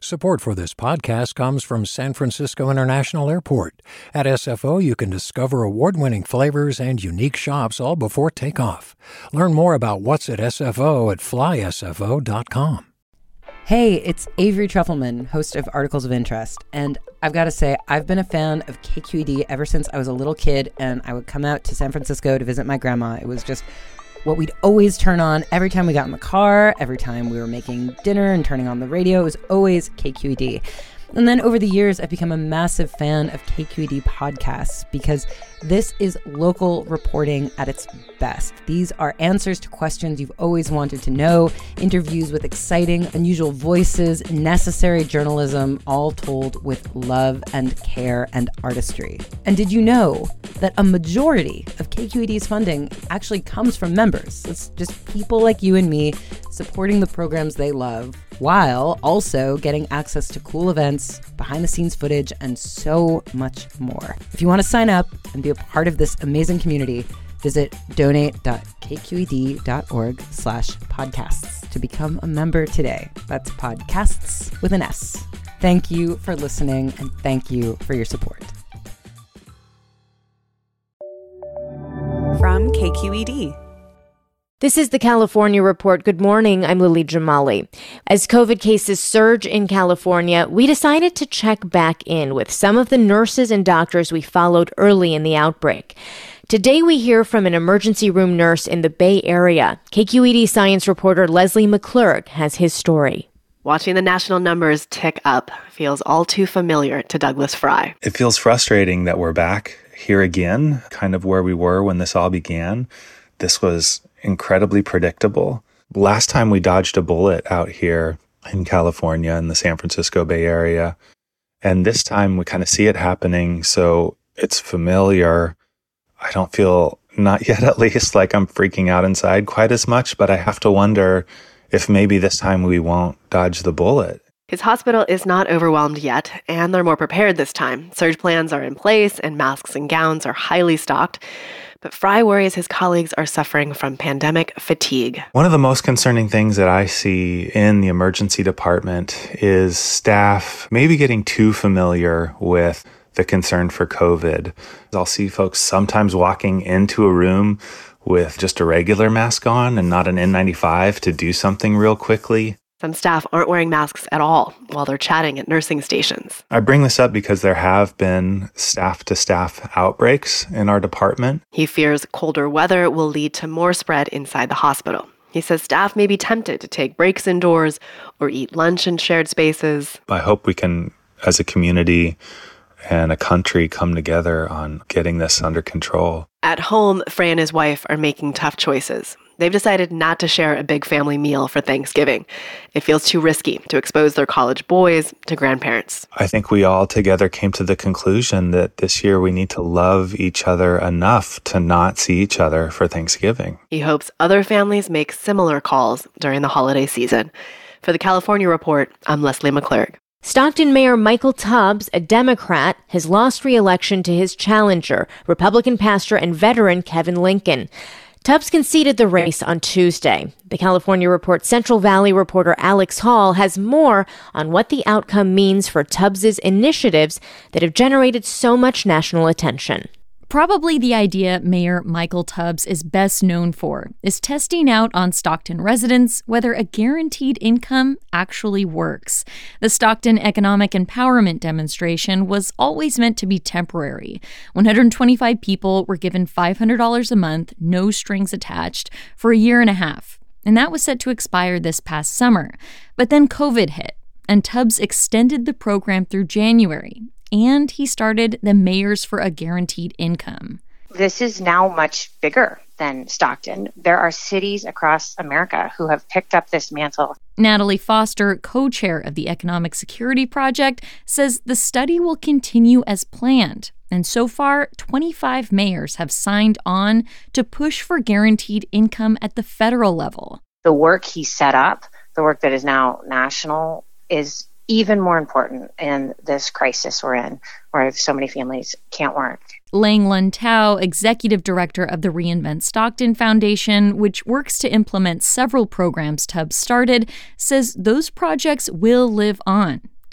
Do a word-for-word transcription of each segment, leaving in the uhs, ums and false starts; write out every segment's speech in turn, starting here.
Support for this podcast comes from San Francisco International Airport. At S F O, you can discover award-winning flavors and unique shops all before takeoff. Learn more about what's at S F O at fly S F O dot com. Hey, it's Avery Trufelman, host of Articles of Interest, and I've got to say, I've been a fan of K Q E D ever since I was a little kid, and I would come out to San Francisco to visit my grandma. It was just what we'd always turn on every time we got in the car, every time we were making dinner and turning on the radio. It was always K Q E D. And then over the years, I've become a massive fan of K Q E D podcasts because this is local reporting at its best. These are answers to questions you've always wanted to know, interviews with exciting, unusual voices, necessary journalism, all told with love and care and artistry. And did you know that a majority of K Q E D's funding actually comes from members? It's just people like you and me supporting the programs they love, while also getting access to cool events, behind-the-scenes footage, and so much more. If you want to sign up and be a part of this amazing community, visit donate.kqed.org slash podcasts to become a member today. That's podcasts with an S. Thank you for listening, and thank you for your support. From K Q E D. This is the California Report. Good morning. I'm Lily Jamali. As COVID cases surge in California, we decided to check back in with some of the nurses and doctors we followed early in the outbreak. Today, we hear from an emergency room nurse in the Bay Area. K Q E D science reporter Leslie McClurg has his story. Watching the national numbers tick up feels all too familiar to Douglas Fry. It feels frustrating that we're back here again, kind of where we were when this all began. This was incredibly predictable. Last time we dodged a bullet out here in California in the San Francisco Bay Area. And this time we kind of see it happening. So it's familiar. I don't feel, not yet at least, like I'm freaking out inside quite as much, but I have to wonder if maybe this time we won't dodge the bullet. His hospital is not overwhelmed yet, and they're more prepared this time. Surge plans are in place, and masks and gowns are highly stocked. But Fry worries his colleagues are suffering from pandemic fatigue. One of the most concerning things that I see in the emergency department is staff maybe getting too familiar with the concern for COVID. I'll see folks sometimes walking into a room with just a regular mask on and not an N ninety-five to do something real quickly. Some staff aren't wearing masks at all while they're chatting at nursing stations. I bring this up because there have been staff-to-staff outbreaks in our department. He fears colder weather will lead to more spread inside the hospital. He says staff may be tempted to take breaks indoors or eat lunch in shared spaces. I hope we can, as a community and a country, come together on getting this under control. At home, Fray and his wife are making tough choices. They've decided not to share a big family meal for Thanksgiving. It feels too risky to expose their college boys to grandparents. I think we all together came to the conclusion that this year we need to love each other enough to not see each other for Thanksgiving. He hopes other families make similar calls during the holiday season. For the California Report, I'm Leslie McClurg. Stockton Mayor Michael Tubbs, a Democrat, has lost re-election to his challenger, Republican pastor and veteran Kevin Lincoln. Tubbs conceded the race on Tuesday. The California Report's Central Valley reporter Alex Hall has more on what the outcome means for Tubbs's initiatives that have generated so much national attention. Probably the idea Mayor Michael Tubbs is best known for is testing out on Stockton residents whether a guaranteed income actually works. The Stockton Economic Empowerment Demonstration was always meant to be temporary. one hundred twenty-five people were given five hundred dollars a month, no strings attached, for a year and a half. And that was set to expire this past summer. But then COVID hit, and Tubbs extended the program through January. And he started the Mayors for a Guaranteed Income. This is now much bigger than Stockton. There are cities across America who have picked up this mantle. Natalie Foster, co-chair of the Economic Security Project, says the study will continue as planned. And so far, twenty-five mayors have signed on to push for guaranteed income at the federal level. The work he set up, the work that is now national, is even more important in this crisis we're in, where so many families can't work. Lang Lun-Tao, executive director of the Reinvent Stockton Foundation, which works to implement several programs Tubbs started, says those projects will live on.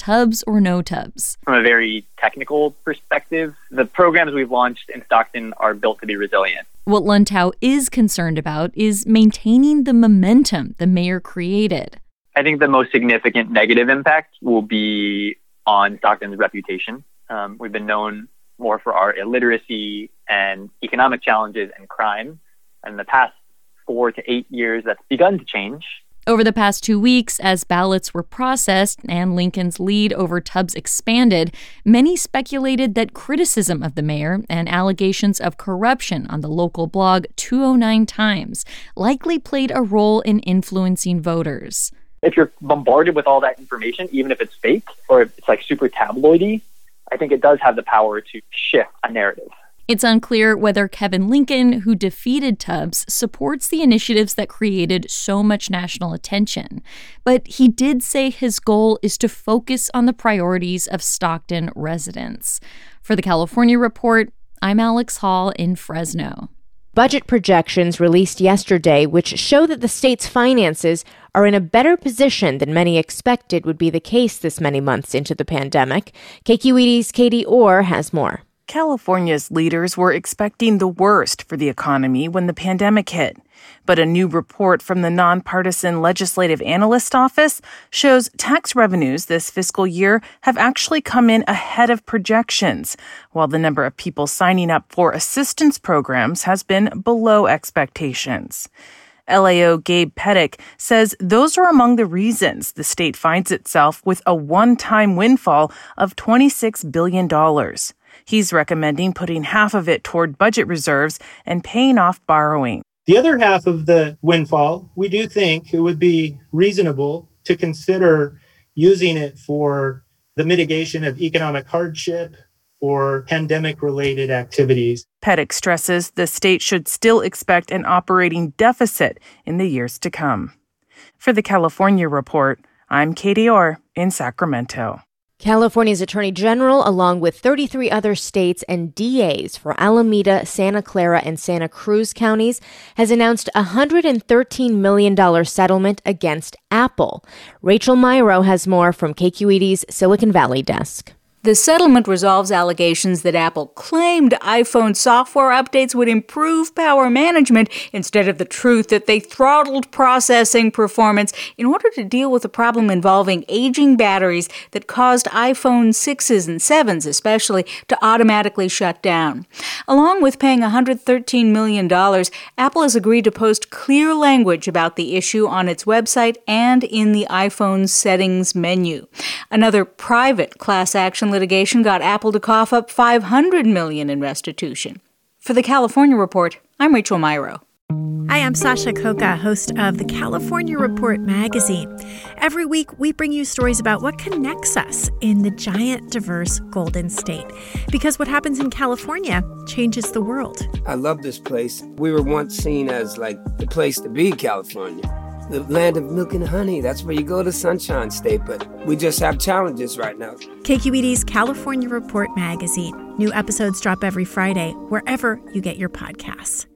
Tubbs or no Tubbs. From a very technical perspective, the programs we've launched in Stockton are built to be resilient. What Lundtau is concerned about is maintaining the momentum the mayor created. I think the most significant negative impact will be on Stockton's reputation. Um, we've been known more for our illiteracy and economic challenges and crime. In the past four to eight years, that's begun to change. Over the past two weeks, as ballots were processed and Lincoln's lead over Tubbs expanded, many speculated that criticism of the mayor and allegations of corruption on the local blog two oh nine Times likely played a role in influencing voters. If you're bombarded with all that information, even if it's fake or if it's like super tabloidy, I think it does have the power to shift a narrative. It's unclear whether Kevin Lincoln, who defeated Tubbs, supports the initiatives that created so much national attention. But he did say his goal is to focus on the priorities of Stockton residents. For the California Report, I'm Alex Hall in Fresno. Budget projections released yesterday, which show that the state's finances are in a better position than many expected would be the case this many months into the pandemic. K Q E D's Katie Orr has more. California's leaders were expecting the worst for the economy when the pandemic hit. But a new report from the Nonpartisan Legislative Analyst Office shows tax revenues this fiscal year have actually come in ahead of projections, while the number of people signing up for assistance programs has been below expectations. L A O Gabe Pettick says those are among the reasons the state finds itself with a one-time windfall of twenty-six billion dollars. He's recommending putting half of it toward budget reserves and paying off borrowing. The other half of the windfall, we do think it would be reasonable to consider using it for the mitigation of economic hardship or pandemic-related activities. Pettick stresses the state should still expect an operating deficit in the years to come. For the California Report, I'm Katie Orr in Sacramento. California's Attorney General, along with thirty-three other states and D As for Alameda, Santa Clara, and Santa Cruz counties, has announced a one hundred thirteen million dollars settlement against Apple. Rachel Myrow has more from K Q E D's Silicon Valley desk. The settlement resolves allegations that Apple claimed iPhone software updates would improve power management instead of the truth that they throttled processing performance in order to deal with a problem involving aging batteries that caused iPhone sixes and sevens especially to automatically shut down. Along with paying one hundred thirteen million dollars, Apple has agreed to post clear language about the issue on its website and in the iPhone settings menu. Another private class action litigation got Apple to cough up five hundred million dollars in restitution. For the California Report, I'm Rachel Myrow. Hi, I'm Sasha Koka, host of the California Report magazine. Every week, we bring you stories about what connects us in the giant, diverse Golden State. Because what happens in California changes the world. I love this place. We were once seen as like the place to be, California. The land of milk and honey. That's where you go to Sunshine State, but we just have challenges right now. K Q E D's California Report magazine. New episodes drop every Friday, wherever you get your podcasts.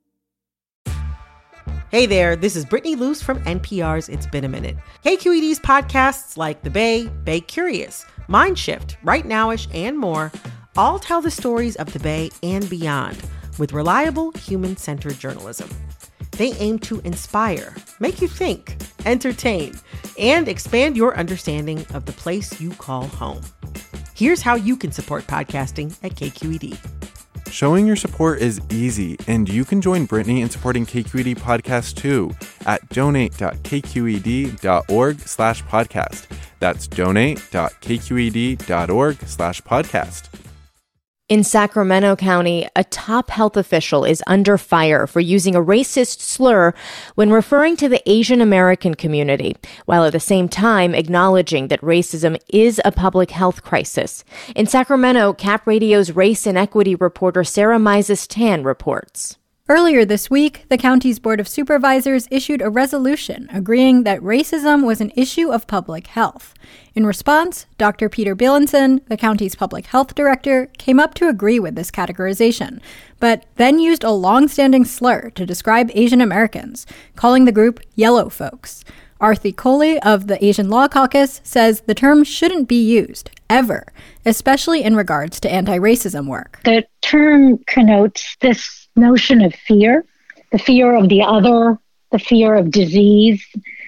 Hey there, this is Brittany Luce from N P R's It's Been a Minute. K Q E D's podcasts like The Bay, Bay Curious, Mind Shift, Right Nowish, and more all tell the stories of the Bay and beyond with reliable, human-centered journalism. They aim to inspire, make you think, entertain, and expand your understanding of the place you call home. Here's how you can support podcasting at K Q E D. Showing your support is easy, and you can join Brittany in supporting K Q E D Podcast too at donate.kqed.org slash podcast. That's donate.kqed.org slash podcast. In Sacramento County, a top health official is under fire for using a racist slur when referring to the Asian American community, while at the same time acknowledging that racism is a public health crisis. In Sacramento, Cap Radio's race and equity reporter Sarah Mizes-Tan reports. Earlier this week, the county's Board of Supervisors issued a resolution agreeing that racism was an issue of public health. In response, Doctor Peter Bielenson, the county's public health director, came up to agree with this categorization, but then used a long-standing slur to describe Asian Americans, calling the group yellow folks. Arthi Kohli of the Asian Law Caucus says the term shouldn't be used, ever, especially in regards to anti-racism work. The term connotes this notion of fear, the fear of the other, the fear of disease.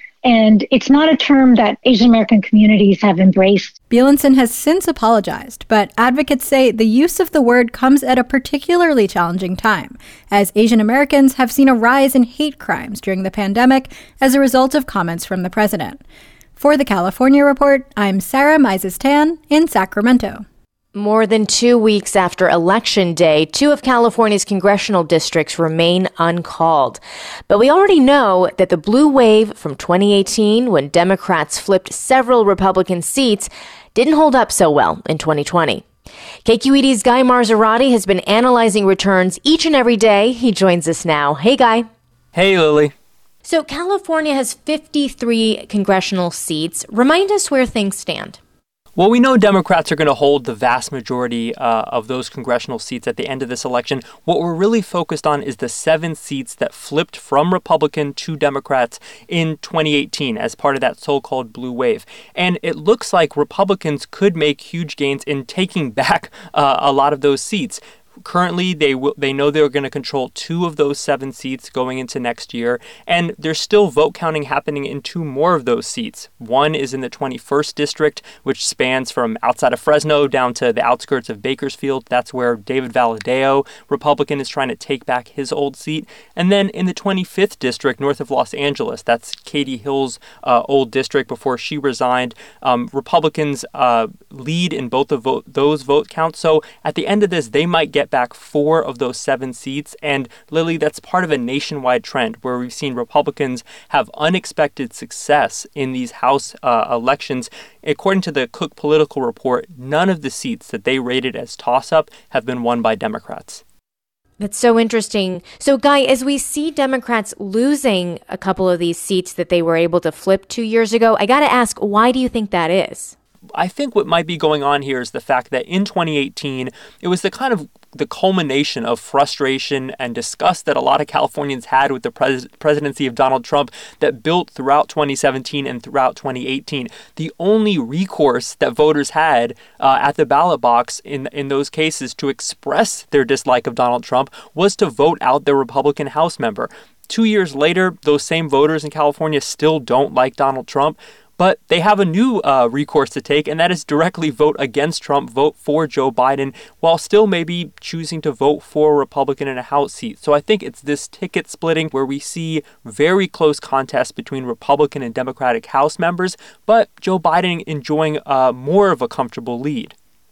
And it's not a term that Asian American communities have embraced. Bielenson has since apologized, but advocates say the use of the word comes at a particularly challenging time, as Asian Americans have seen a rise in hate crimes during the pandemic as a result of comments from the president. For the California Report, I'm Sarah Mises-Tan in Sacramento. More than two weeks after Election Day, two of California's congressional districts remain uncalled. But we already know that the blue wave from twenty eighteen, when Democrats flipped several Republican seats, didn't hold up so well in twenty twenty. K Q E D's Guy Marzorati has been analyzing returns each and every day. He joins us now. Hey, Guy. Hey, Lily. So California has fifty-three congressional seats. Remind us where things stand. Well, we know Democrats are going to hold the vast majority uh, of those congressional seats at the end of this election. What we're really focused on is the seven seats that flipped from Republican to Democrats in twenty eighteen as part of that so-called blue wave. And it looks like Republicans could make huge gains in taking back uh, a lot of those seats. Currently, they will, they know they're going to control two of those seven seats going into next year, and there's still vote counting happening in two more of those seats. One is in the twenty-first district, which spans from outside of Fresno down to the outskirts of Bakersfield. That's where David Valadao, Republican, is trying to take back his old seat. And then in the twenty-fifth district, north of Los Angeles, that's Katie Hill's uh, old district before she resigned. Um, Republicans uh, lead in both of vo- those vote counts. So at the end of this, they might get back four of those seven seats. And Lily, that's part of a nationwide trend where we've seen Republicans have unexpected success in these House uh, elections. According to the Cook Political Report, none of the seats that they rated as toss-up have been won by Democrats. That's so interesting. So, Guy, as we see Democrats losing a couple of these seats that they were able to flip two years ago, I got to ask, why do you think that is? I think what might be going on here is the fact that in twenty eighteen, it was the kind of the culmination of frustration and disgust that a lot of Californians had with the pres- presidency of Donald Trump that built throughout twenty seventeen and throughout twenty eighteen. The only recourse that voters had uh, at the ballot box in, in those cases to express their dislike of Donald Trump was to vote out their Republican House member. Two years later, those same voters in California still don't like Donald Trump. But they have a new uh, recourse to take, and that is directly vote against Trump, vote for Joe Biden, while still maybe choosing to vote for a Republican in a House seat. So I think it's this ticket splitting where we see very close contests between Republican and Democratic House members, but Joe Biden enjoying uh, more of a comfortable lead.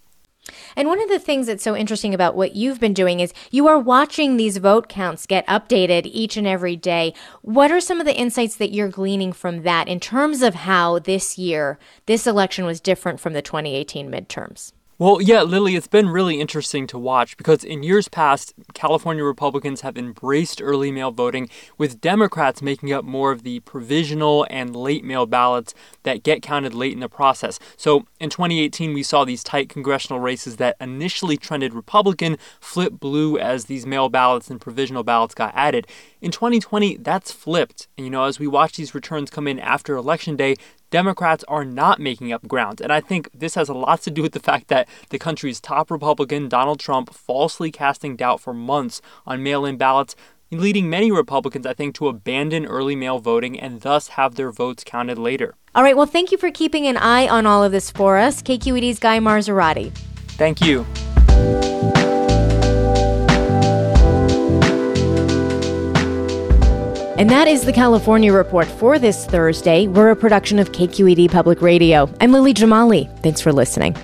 And one of the things that's so interesting about what you've been doing is you are watching these vote counts get updated each and every day. What are some of the insights that you're gleaning from that in terms of how this year, this election was different from the twenty eighteen midterms? Well, yeah, Lily, it's been really interesting to watch because in years past, California Republicans have embraced early mail voting, with Democrats making up more of the provisional and late mail ballots that get counted late in the process. So in twenty eighteen, we saw these tight congressional races that initially trended Republican flip blue as these mail ballots and provisional ballots got added. In twenty twenty, that's flipped. And, you know, as we watch these returns come in after Election Day, Democrats are not making up ground. And I think this has a lot to do with the fact that the country's top Republican, Donald Trump, falsely casting doubt for months on mail-in ballots, leading many Republicans, I think, to abandon early mail voting and thus have their votes counted later. All right, well, thank you for keeping an eye on all of this for us. K Q E D's Guy Marzorati. Thank you. And that is the California Report for this Thursday. We're a production of K Q E D Public Radio. I'm Lily Jamali. Thanks for listening.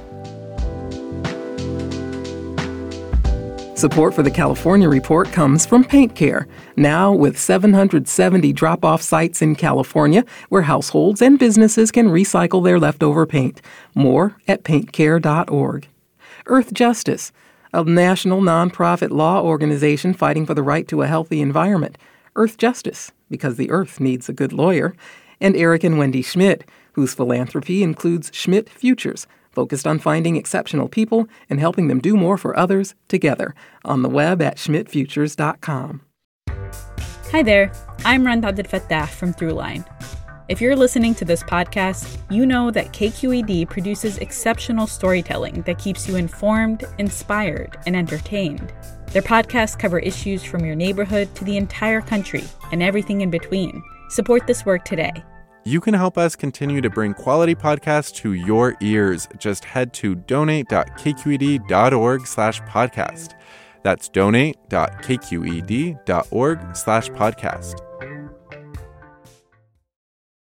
Support for the California Report comes from Paint Care, now with seven hundred seventy drop-off sites in California where households and businesses can recycle their leftover paint. More at paint care dot org. Earth Justice, a national nonprofit law organization fighting for the right to a healthy environment. Earth Justice, because the earth needs a good lawyer. And Eric and Wendy Schmidt, whose philanthropy includes Schmidt Futures, focused on finding exceptional people and helping them do more for others together, on the web at schmidt futures dot com. Hi there, I'm Rand Abdel Fattah from Throughline. If you're listening to this podcast, you know that K Q E D produces exceptional storytelling that keeps you informed, inspired, and entertained. Their podcasts cover issues from your neighborhood to the entire country and everything in between. Support this work today. You can help us continue to bring quality podcasts to your ears. Just head to donate.kqed.org slash podcast. That's donate.kqed.org slash podcast.